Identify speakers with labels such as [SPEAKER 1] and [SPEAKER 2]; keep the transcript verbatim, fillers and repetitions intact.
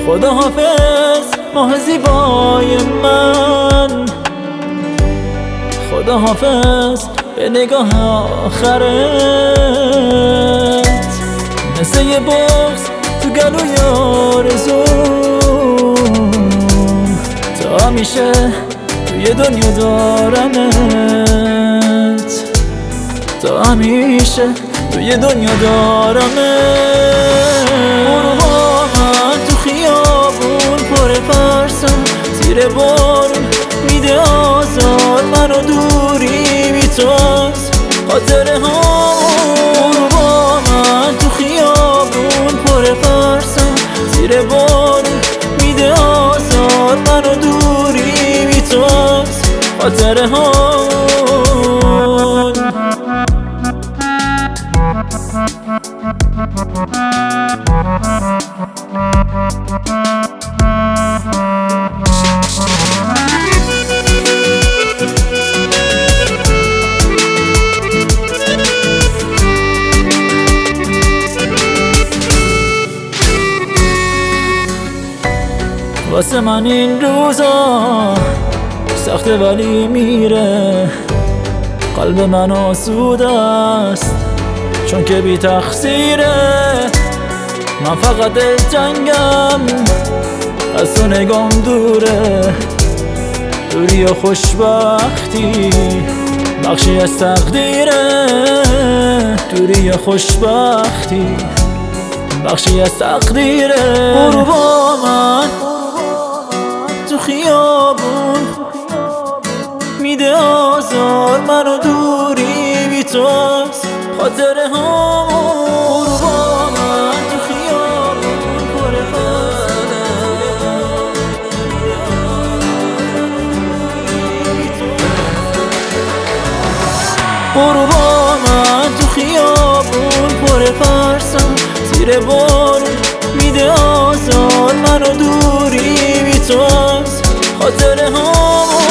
[SPEAKER 1] خدا حافظ ماه زیبای من، خدا حافظ به نگاه آخرت، مثل یه بغض تو گلوی آرزوم، تا همیشه توی دنیا دارمت، تا همیشه توی دنیا دارمت. غروبا من تو خیابون پر فرسم، زیر بارون میده آزار منو، دوری بی تو از خاطره ها. غروبا من تو خیابون پر فرسم، زیر بارون میده آزار منو، دوری بی تو از خاطره ها. واسه من این روزا سخته ولی میره، قلب من آسوده است چون که بی تقصیره. من فقط دلتنگم از تو، نگام دوره، دوری و خوشبختی بخشی از تقدیره، دوری و خوشبختی بخشی از تقدیره. غروبا من تو خیابون میده آزار منو، دوری بی تو از خاطره ها. غروبا من تو خیابون پر غروبا من تو خیابون پر فرسم، زیر بارون میده آزار منو، دوری بی تو از خاطره ها.